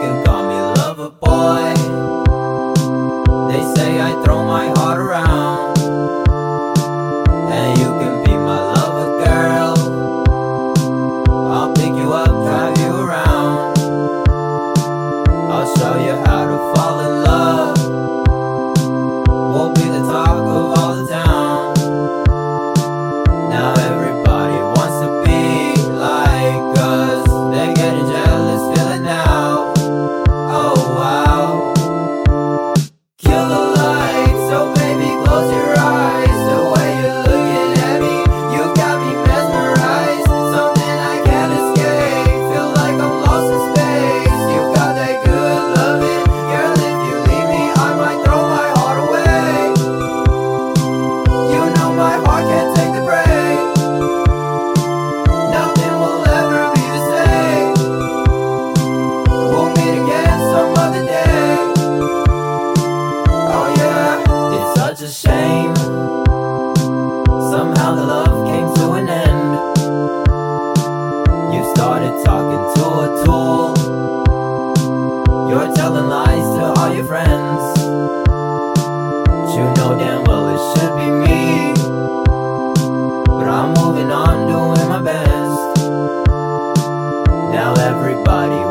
can call me lover boy. They say I throw my heart around, and you can be my lover girl. I'll pick you up, drive you around. I'll show you how to fall in love. We'll be the talk of all the town. Now everybody wants to be like us. They're getting jealous, feel it now. Oh wow. Kill the lights, so baby close your eyes. The way you're looking at me, you got me mesmerized. Something I can't escape, feel like I'm lost in space. You got that good loving, girl, if you leave me I might throw my heart away. You know my heart can't take the break. Nothing will ever be the same. We'll meet again some other day. Oh yeah, it's such a shame. Somehow the love came to an end. You started talking to a tool. You're telling lies to all your friends. But you know damn well it should be me. But I'm moving on, doing my best. Now everybody